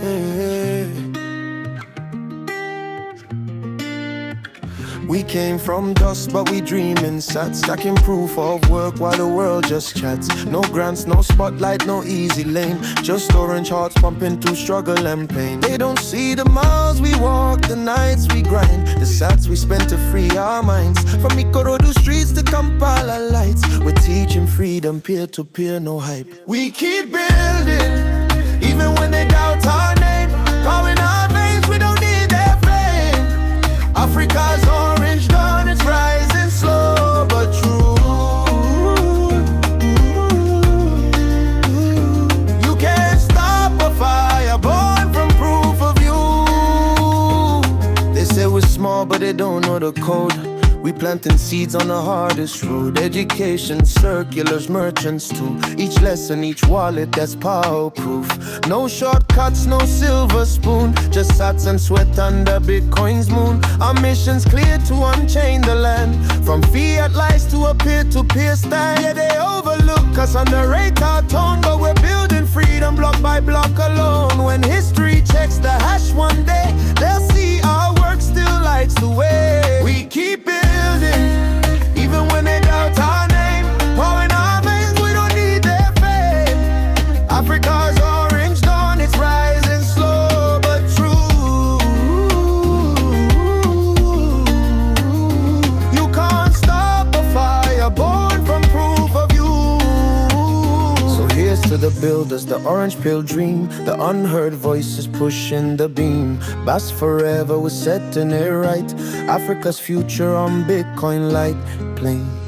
We came from dust, but we dreaming sat, stacking proof of work while the world just chats. No grants, no spotlight, no easy lane, just orange hearts pumping through struggle and pain. They don't see the miles we walk, the nights we grind, the sats we spent to free our minds. From Ikorodu streets to Kampala lights, we're teaching freedom peer to peer, no hype. We keep building, even when they doubt our name. Power in our veins, we don't need their fame. Africa's orange dawn, it's rising slow but true. You can't stop a fire born from proof of you. They say we're small, but they don't know the code. We planting seeds on the hardest road. Education, circulars, merchants too. Each lesson, each wallet, that's power proof. No shortcuts, no silver spoon, just sats and sweat under Bitcoin's moon. Our mission's clear to unchain the land, from fiat lies to a peer-to-peer stand. Yeah, they overlook us, underrate our tone, but we're building freedom block by block alone. When history checks the hash one day, they'll see our work still lights the way. We keep it even when they doubt our name. Power in our veins, we don't need their fame. Africa's orange dawn, it's rising slow but true. You can't stop a fire born from proof of you. So here's to the builders, the orange pill dream, the unheard voices pushing the beam. Bass forever, we're setting it right. Africa's future on Bitcoin light plane.